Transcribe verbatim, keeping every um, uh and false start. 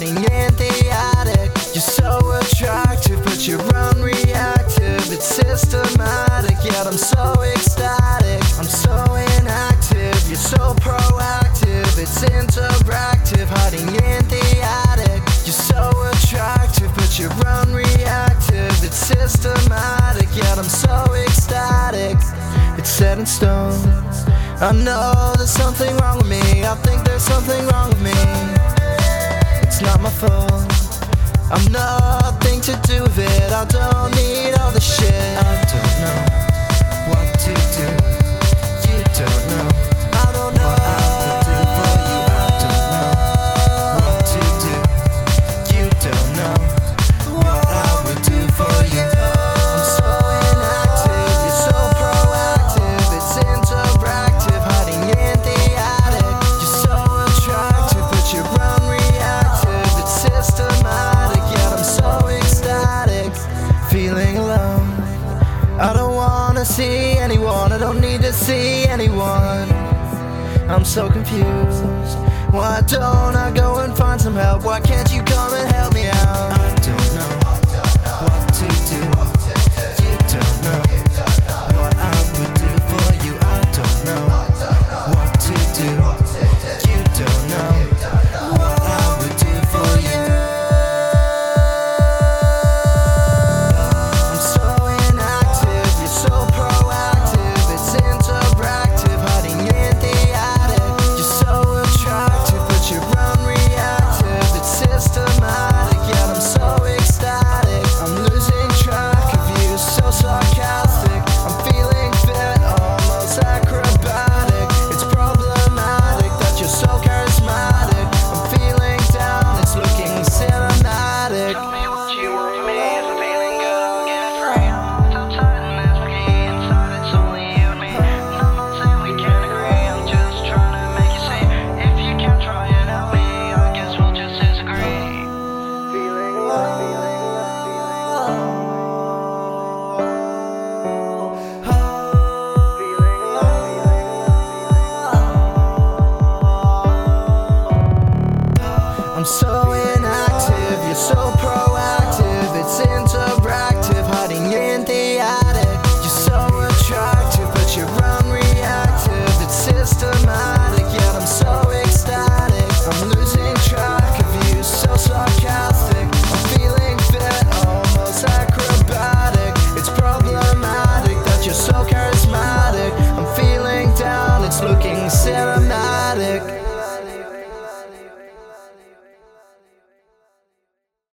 hiding in the attic. You're so attractive, but you're unreactive. It's systematic, yet I'm so ecstatic. I'm so inactive, you're so proactive. It's interactive, hiding in the attic. You're so attractive, but you're unreactive. It's systematic, yet I'm so ecstatic. It's set in stone. I know there's something wrong with me. I think there's something wrong with me. It's not my fault. I'm nothing to do with it. I don't need all the shit. I don't know what to do. You don't know. I don't know what I will do for you. I don't know what to do. You don't know what I will do for you. I'm so inactive, you're so proactive. It's interactive, hiding in the attic. You're so attractive, but you're unreactive. It's systematic, yet I'm so ecstatic. Feeling alone, I don't wanna see anyone. I don't need to see anyone. I'm so confused. Why don't I go and find some help? Why can't you come and help me out? I don't know what to do. You don't know what I would do for you. I don't know what to do. You don't know what I would do for you. I'm so inactive, you're so proactive. It's interactive, hiding in the attic. You're so attractive, but you're unreactive. It's systematic, yet I'm so ecstatic. I'm losing track of you, so sarcastic. I'm feeling fit, almost acrobatic. It's problematic that you're so charismatic. I'm feeling down, it's looking cinematic. Tell me what you want from me. If I'm feeling good, I'll get free. So tight and masochy inside, it's only you and me. And I'm not saying we can't agree, I'm just trying to make you see. If you can't try and help me, I guess we'll just disagree. Feeling love, feeling love, feeling love. Feeling love, feeling love, feeling love. I'm so